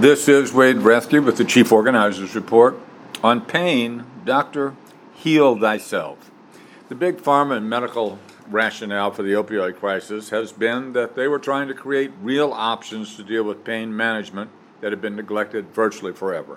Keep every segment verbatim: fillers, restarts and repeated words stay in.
This is Wade Rethke with the Chief Organizer's Report. On pain, Doctor, heal thyself. The big pharma and medical rationale for the opioid crisis has been that they were trying to create real options to deal with pain management that had been neglected virtually forever.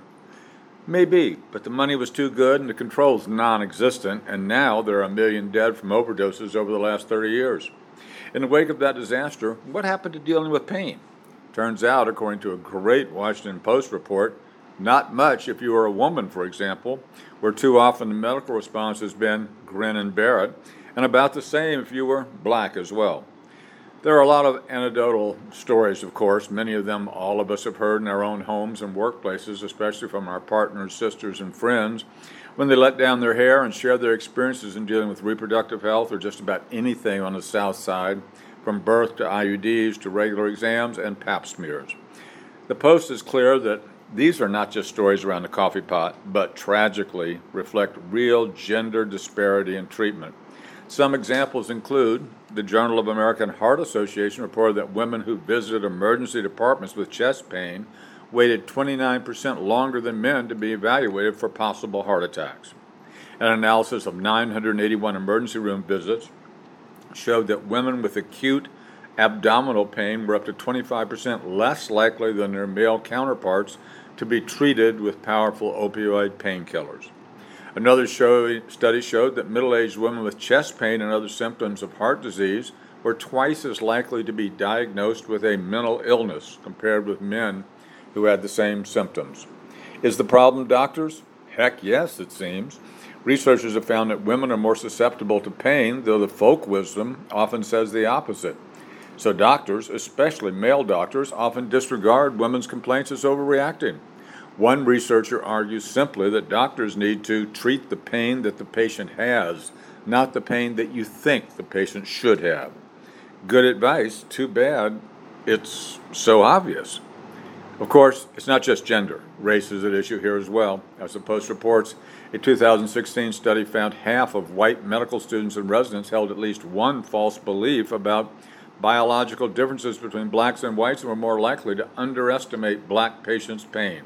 Maybe, but the money was too good and the controls non-existent, and now there are a million dead from overdoses over the last thirty years. In the wake of that disaster, what happened to dealing with pain? Turns out, according to a great Washington Post report, not much if you are a woman, for example, where too often the medical response has been grin and bear it, and about the same if you were black as well. There are a lot of anecdotal stories, of course, many of them all of us have heard in our own homes and workplaces, especially from our partners, sisters, and friends, when they let down their hair and share their experiences in dealing with reproductive health or just about anything on the South Side, from birth to I U Ds to regular exams and pap smears. The Post is clear that these are not just stories around the coffee pot, but tragically reflect real gender disparity in treatment. Some examples include the Journal of American Heart Association reported that women who visited emergency departments with chest pain waited twenty-nine percent longer than men to be evaluated for possible heart attacks. An analysis of nine hundred eighty-one emergency room visits showed that women with acute abdominal pain were up to twenty-five percent less likely than their male counterparts to be treated with powerful opioid painkillers. Another show, study showed that middle-aged women with chest pain and other symptoms of heart disease were twice as likely to be diagnosed with a mental illness compared with men who had the same symptoms. Is the problem doctors? Heck yes, it seems. Researchers have found that women are more susceptible to pain, though the folk wisdom often says the opposite. So doctors, especially male doctors, often disregard women's complaints as overreacting. One researcher argues simply that doctors need to treat the pain that the patient has, not the pain that you think the patient should have. Good advice, too bad it's so obvious. Of course, it's not just gender. Race is at issue here as well. As the Post reports, a two thousand sixteen study found half of white medical students and residents held at least one false belief about biological differences between blacks and whites and were more likely to underestimate black patients' pain.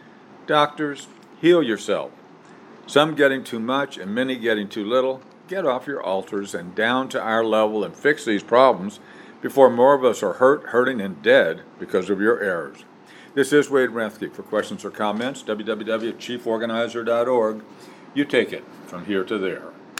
Doctors, heal yourself. Some getting too much and many getting too little. Get off your altars and down to our level and fix these problems before more of us are hurt, hurting, and dead because of your errors. This is Wade Rethke. For questions or comments, w w w dot chief organizer dot org. You take it from here to there.